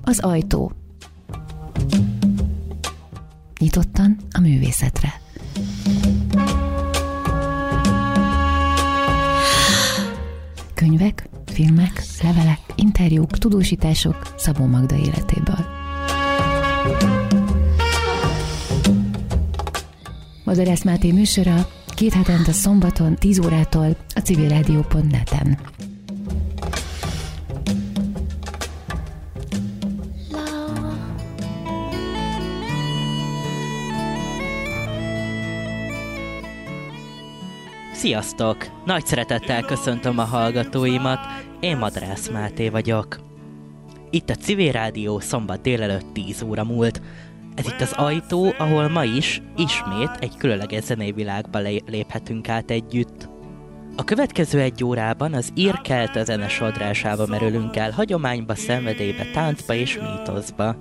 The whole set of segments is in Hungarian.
Az ajtó. Nyitottan a művészetre. Könyvek, filmek, levelek, interjúk, tudósítások Szabó Magda életéből. Madarász Máté műsora 2 hetente szombaton 10 órától a civilradio.net-en. Sziasztok! Nagy szeretettel köszöntöm a hallgatóimat, én Madarász Máté vagyok. Itt a Civil Rádió, szombat délelőtt 10 óra múlt. Ez itt az ajtó, ahol ma is ismét egy különleges zenei világba léphetünk át együtt. A következő 1 órában az ír-kelte zene sodrásába merülünk el, hagyományba, szenvedélybe, táncba és mítoszba.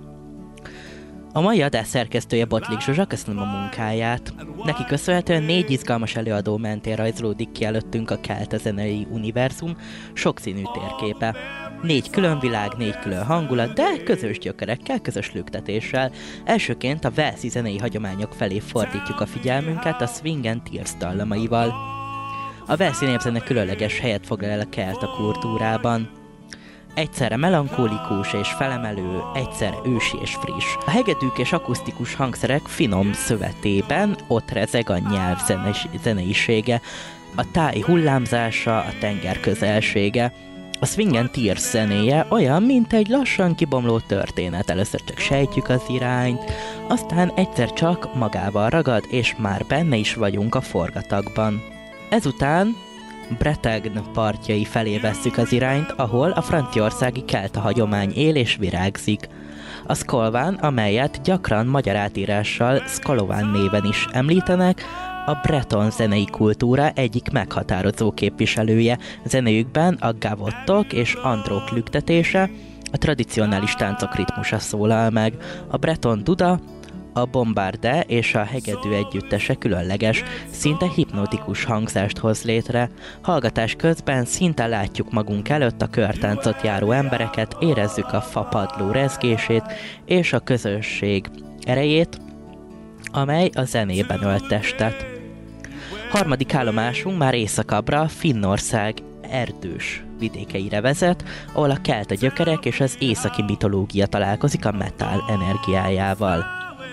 A mai adás szerkesztője Botlik Zsuzsa, köszönöm a munkáját. Neki köszönhetően 4 izgalmas előadó mentén rajzolódik ki előttünk a kelte zenei univerzum sokszínű térképe. 4 külön világ, 4 külön hangulat, de közös gyökerekkel, közös lüktetéssel. Elsőként a walesi zenei hagyományok felé fordítjuk a figyelmünket a Swing and Tears dallamaival. A walesi népzene különleges helyet foglal el a kelta kultúrában. Egyszerre melankólikus és felemelő, egyszerre ősi és friss. A hegedűk és akusztikus hangszerek finom szövetében ott rezeg a nyelv zeneisége, a táj hullámzása, a tenger közelsége. A Swing and Tears zenéje olyan, mint egy lassan kibomló történet. Először csak sejtjük az irányt, aztán egyszer csak magával ragad, és már benne is vagyunk a forgatagban. Ezután Bretagne partjai felé vesszük az irányt, ahol a franciaországi kelta hagyomány él és virágzik. A Szkolván, amelyet gyakran magyar átírással Szkolován néven is említenek, a breton zenei kultúra egyik meghatározó képviselője. Zenéjükben a gavottok és andrók lüktetése, a tradicionális táncok ritmusa szólal meg. A breton duda, a bombardé és a hegedű együttese különleges, szinte hipnotikus hangzást hoz létre. Hallgatás közben szinte látjuk magunk előtt a körtáncot járó embereket, érezzük a fapadló rezgését és a közösség erejét, amely a zenében ölt testet. Harmadik állomásunk már északabbra, Finnország erdős vidékeire vezet, ahol a kelta gyökerek és az északi mitológia találkozik a metal energiájával.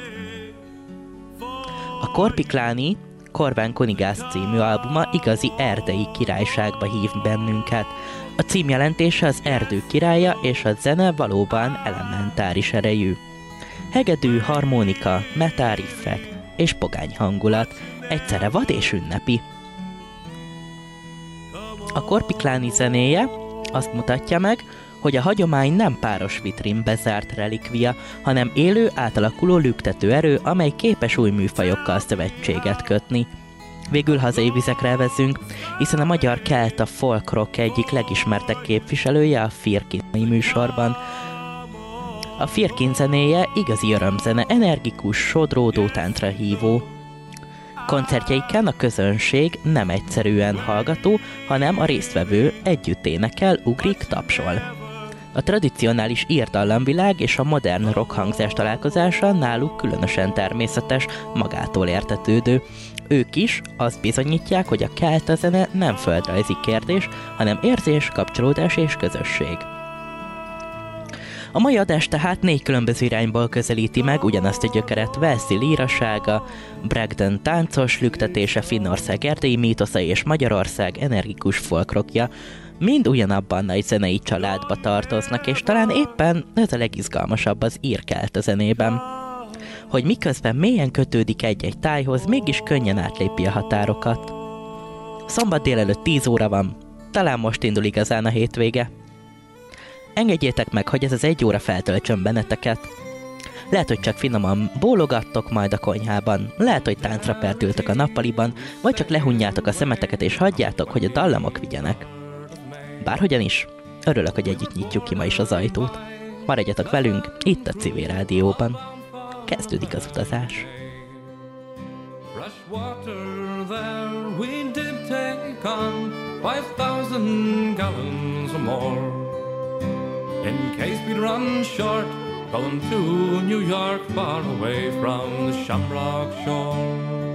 A Korpiklani Korván Konigász című albuma igazi erdei királyságba hív bennünket. A cím jelentése az erdő királya, és a zene valóban elementáris erejű. Hegedű, harmonika, metal riffek és pogány hangulat, egyszerre vad és ünnepi. A Korpiklani zenéje azt mutatja meg, hogy a hagyomány nem páros vitrínbe zárt relikvia, hanem élő, átalakuló lüktető erő, amely képes új műfajokkal szövetséget kötni. Végül hazai vizekre vezünk, hiszen a magyar kelta folk rock egyik legismertebb képviselője a Firkin műsorban. A Firkin zenéje igazi örömzene, energikus, sodródó táncra hívó. Koncertjeiken a közönség nem egyszerűen hallgató, hanem a résztvevő együtt énekel, ugrik, tapsol. A tradicionális ír dallamvilág és a modern rock hangzás találkozása náluk különösen természetes, magától értetődő. Ők is azt bizonyítják, hogy a kelta zene nem földrajzi kérdés, hanem érzés, kapcsolódás és közösség. A mai adás tehát 4 különböző irányból közelíti meg ugyanazt a gyökeret: walesi lírasága, breakdance táncos lüktetése, Finnország erdei mítosza és Magyarország energikus folkrockja, mind ugyanabban nagy zenei családba tartoznak, és talán éppen ez a legizgalmasabb az ír-kelta zenében. Hogy miközben mélyen kötődik egy-egy tájhoz, mégis könnyen átlépi a határokat. Szombat délelőtt 10 óra van, talán most indul igazán a hétvége. Engedjétek meg, hogy ez az 1 óra feltöltsön benneteket. Lehet, hogy csak finoman bólogattok majd a konyhában, lehet, hogy táncra perdültök a nappaliban, vagy csak lehunjátok a szemeteket és hagyjátok, hogy a dallamok vigyenek. Bárhogyan is, örülök, hogy együtt nyitjuk ki ma is az ajtót. Maradjatok velünk, itt a Civil Rádióban. Kezdődik az utazás. Fresh water there we did take on 5,000 gallons or more. In case we'd run short, going to New York, far away from the Shamrock shore.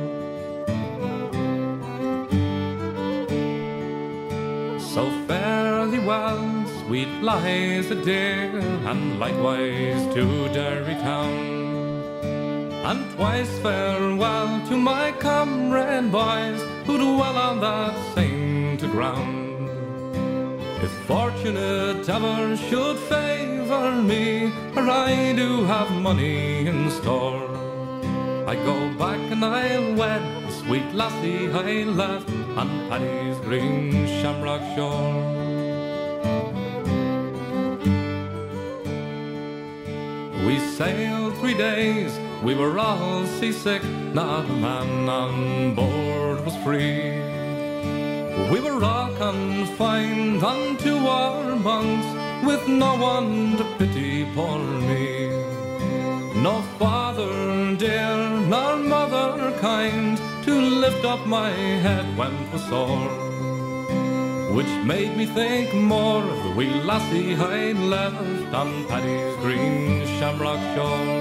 So fare thee well, sweet Liza dear, and likewise to Derry town. And twice farewell to my comrade boys who dwell on that sainted ground. If fortunate ever should favour me, or I do have money in store, I go back and I'll wed the sweet lassie I left on Paddy's green Shamrock shore. We sailed 3 days, we were all seasick, not a man on board was free. We were all confined unto our bunks, with no one to pity poor me. No father dear, nor mother kind, to lift up my head when 'twas sore, which made me think more of the wee lassie I'd left on Paddy's green Shamrock shore.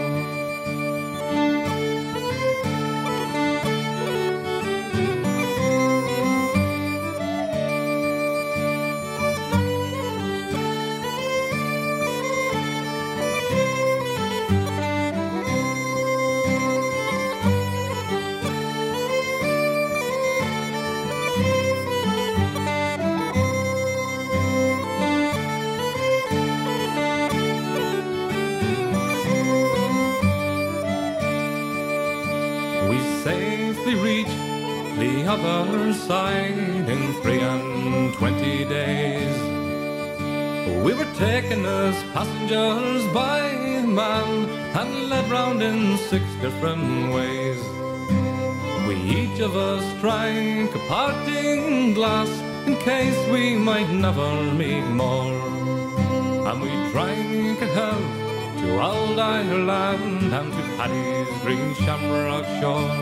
Reached the other side in 23 days. We were taken as passengers by man and led round in 6 different ways. We each of us drank a parting glass in case we might never meet more, and we drank a health to old Ireland and to Paddy's green Shamrock shore.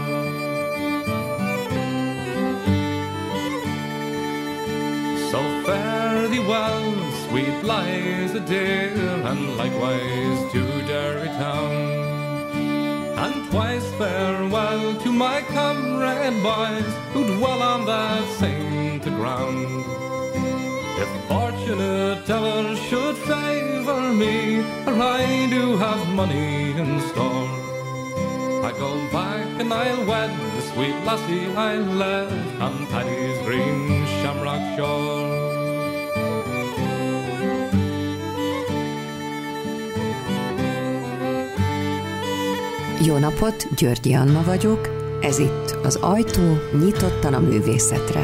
So fare thee well, sweet Liza dear, and likewise to Derry town. And twice farewell to my comrade boys who dwell on that sainted ground. If fortunate ever should favour me, or I do have money in store, I go back and I'll wed the sweet lassie I left on Paddy's green Shamrock shore. Jó napot, Györgyi Anna vagyok, ez itt az Ajtó nyitottan a művészetre.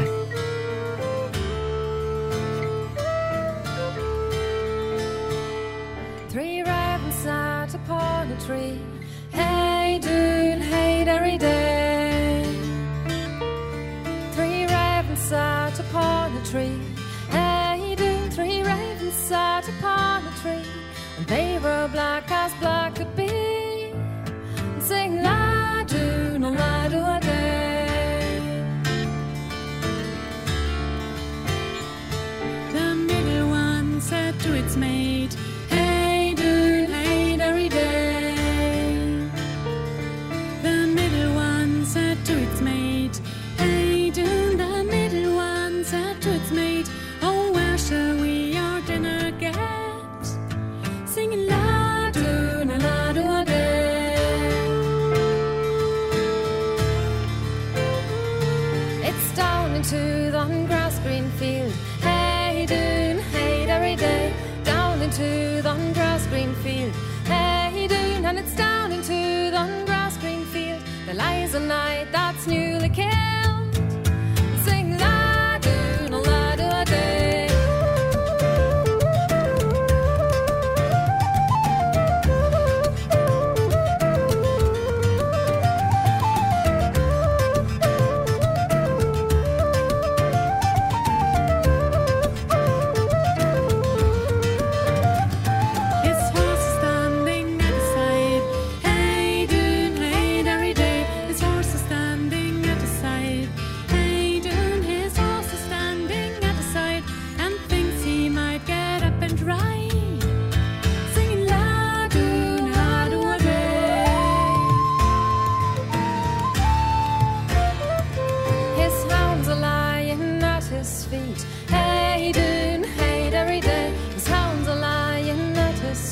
Three ravens sat upon a tree. Hey doon, hey every day. Three ravens sat upon a tree. Hey doon, 3 ravens sat upon a tree. And they were black as black could be. And sing la doon, la do a day. The middle one said to its mate, hey doon, hey every day. The middle one said to its mate, hey doon, the middle one said to its mate, oh where shall we our dinner get? Singing la doon, la do a day. It's down into the grass green field. Hey doon, hey every day. Down into the grass green field. Hey doon, and it's down into the grass green field. There lies a knight that's newly killed. Sing la doon, la do a day. His horse is standing at his side. Hey doon, hey every day. His horse is standing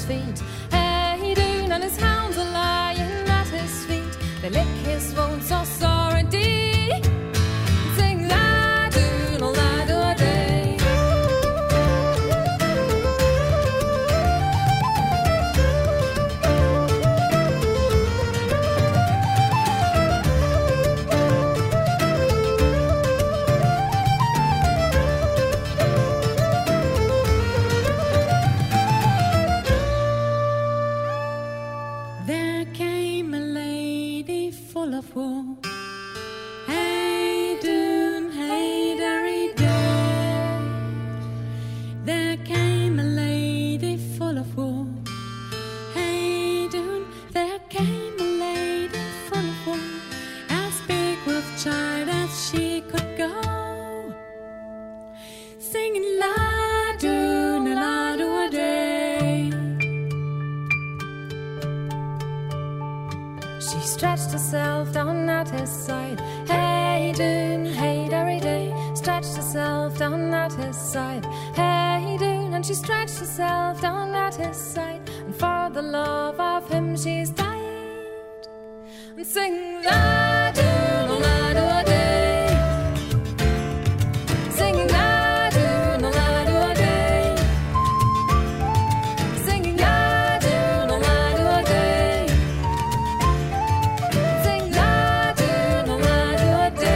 his feet. Hey Doon and his hounds are lying at his feet. They lick his wounds so sore indeed. Sing la Doon, oh la do a day. There came a lady full of woe. Hey Doon, hey derry day. There came a lady full of woe. Hey Doon, there came a lady full of woe. As big with child as she could go, singing la Doon, la do a day. She stretched herself down at his side. Hey Doon, hey derry day. Stretched herself down at his side. Hey Doon, and she stretched herself down at his side. And for the love of him she's died. And sing la Doon, oh la do a day. Singing la Doon, oh la do a day. Singing la Doon, oh la do a day. Sing la Doon, oh la do a day.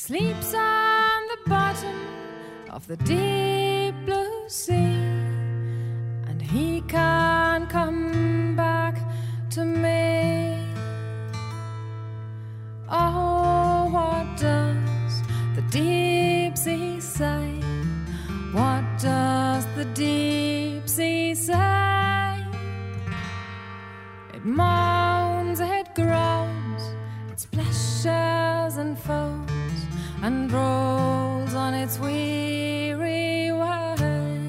sleeps on the bottom of the deep blue sea, and he can't come back to me. Oh, what does the deep sea say? What does the deep sea say? It moans, it groans, it splashes and foams, and rolls on its weary way.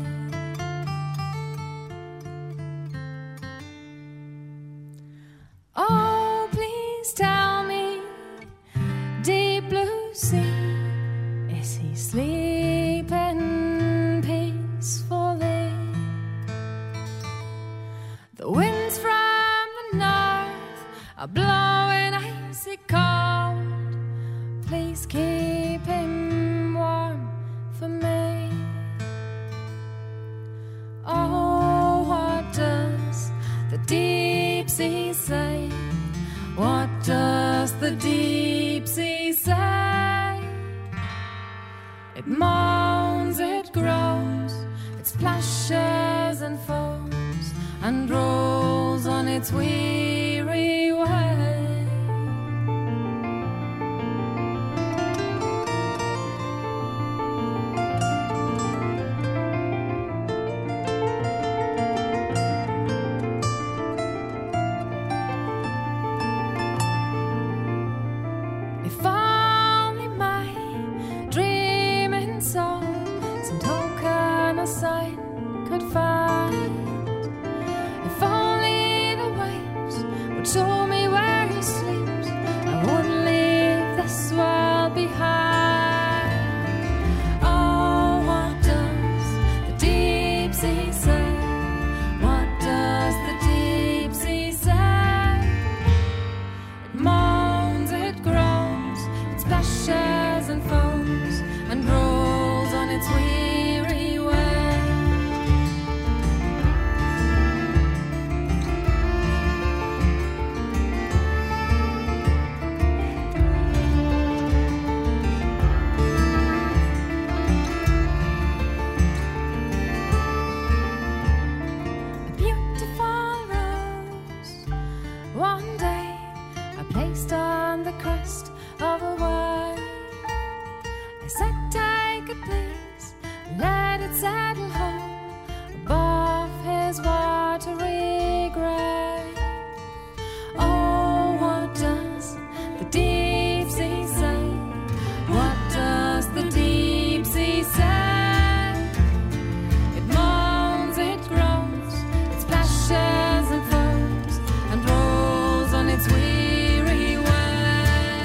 Oh, please tell me, deep blue sea, is he sleeping peacefully? The winds from the north are blowing icy cold. Please keep him warm for me. Oh, what does the deep sea say? What does the deep sea say? It moans, it groans, it splashes and foams, and rolls on its weary way. If only my dreaming soul some token or sign could find. If only the waves would show me where he sleeps, I wouldn't leave this world behind. Oh, what does the deep sea say? What does the deep sea say? It moans, it groans, it splashes and foams, and rolls on its weary way. A beautiful rose, one day I placed on the crest of a wave. I said, take it please, let it settle home above his watery grave. Oh, what does the deep sea say? What does the deep sea say? It moans, it groans, it splashes and foams, and rolls on its weary way.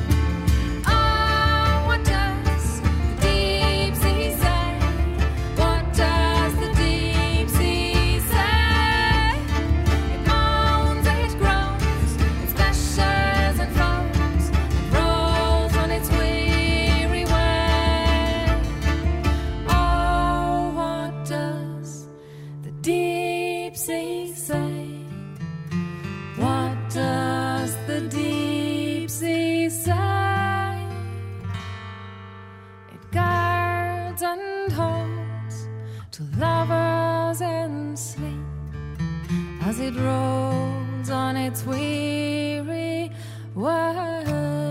Oh, what does the deep sea say? What does the deep sea say? It moans, it groans, it splashes and foams, and rolls on its weary way. Oh, what does the deep sea say? What does the deep sea say? It guards and holds to lovers in sleep as it rolls on its weary way.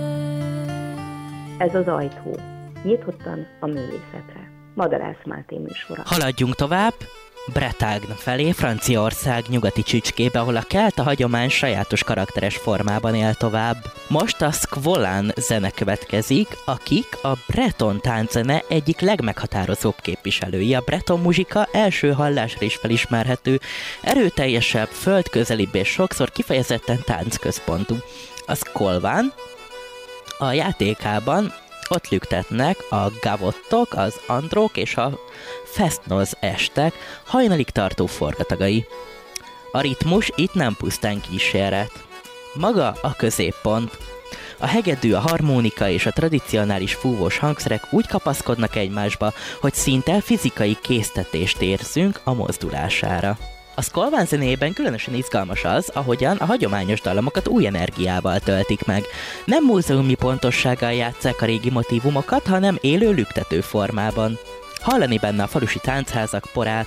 Ez az ajtó. Nyitottan a művészetre. Madarász Máté műsora. Haladjunk tovább, Bretagne felé, Franciaország nyugati csücskébe, ahol a kelta hagyomány sajátos karakteres formában él tovább. Most a Squalane zene következik, akik a breton tánczene egyik legmeghatározóbb képviselői. A breton muzsika első hallásra is felismerhető, erőteljesebb, földközelibb és sokszor kifejezetten táncközpontú. A Squalane a játékában ott lüktetnek a gavottok, az andrók és a festnoz estek hajnalig tartó forgatagai. A ritmus itt nem pusztán kíséret. Maga a középpont. A hegedű, a harmonika és a tradicionális fúvós hangszerek úgy kapaszkodnak egymásba, hogy szinte fizikai késztetést érzünk a mozdulására. A Skolván zenéjében különösen izgalmas az, ahogyan a hagyományos dallamokat új energiával töltik meg. Nem múzeumi pontossággal játsszák a régi motívumokat, hanem élő lüktető formában. Hallani benne a falusi táncházak porát,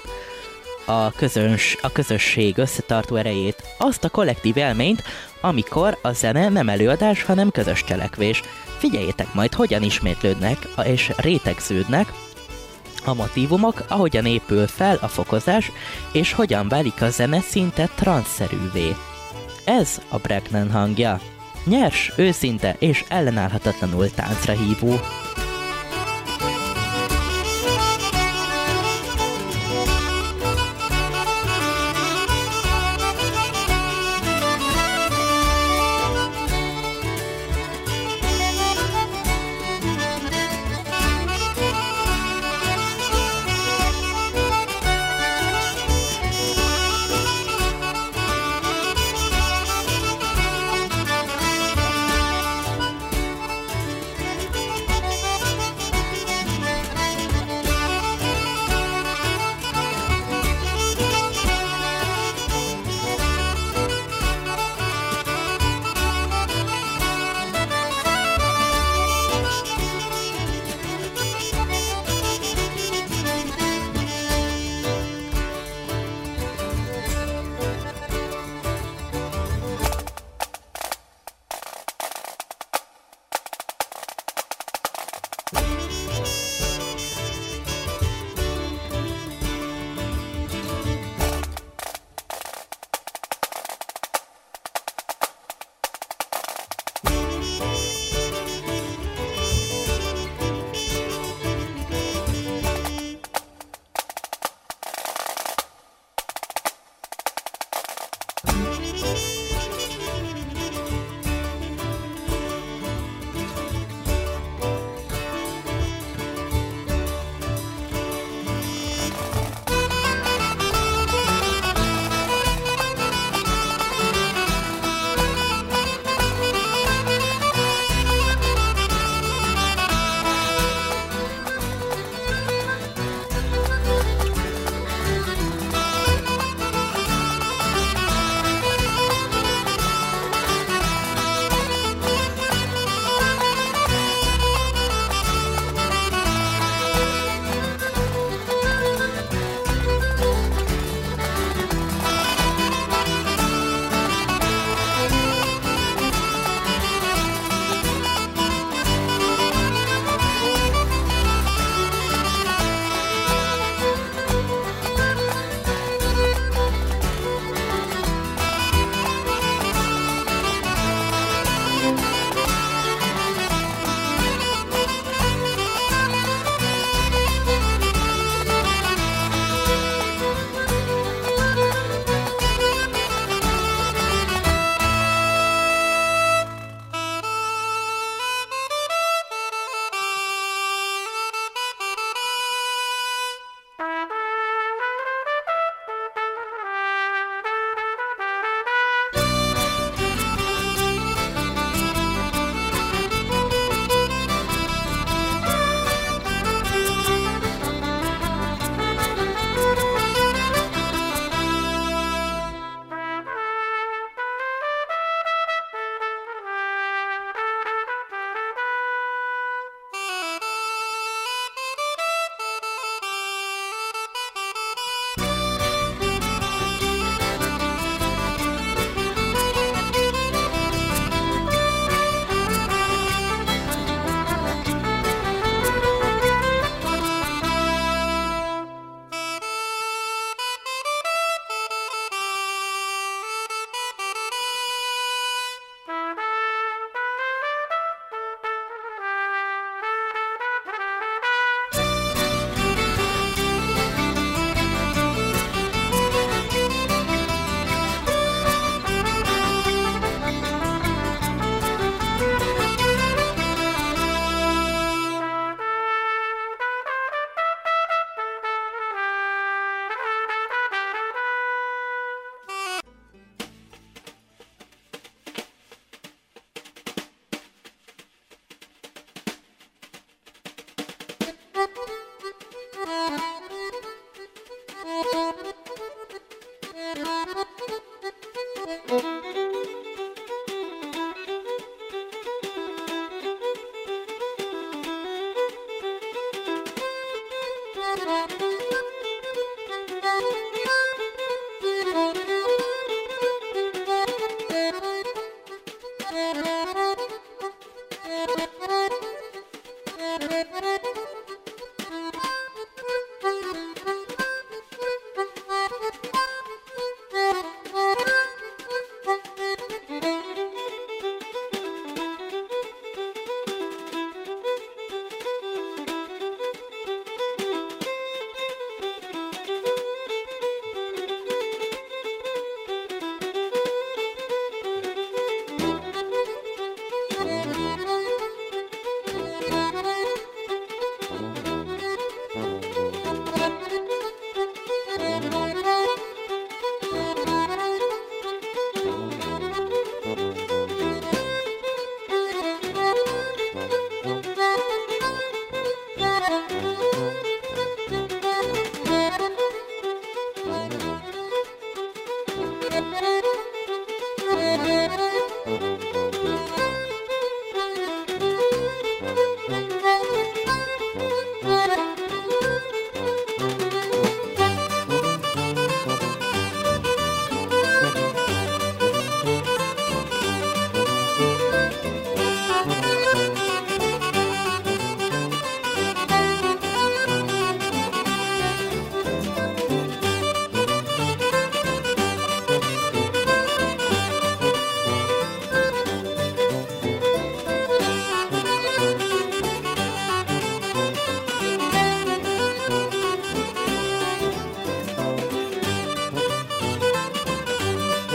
a közösség összetartó erejét, azt a kollektív élményt, amikor a zene nem előadás, hanem közös cselekvés. Figyeljétek majd, hogyan ismétlődnek és rétegződnek a motívumok, ahogyan épül fel a fokozás, és hogyan válik a zene szinte transzszerűvé. Ez a Bregnen hangja. Nyers, őszinte és ellenállhatatlanul táncra hívó. Thank you.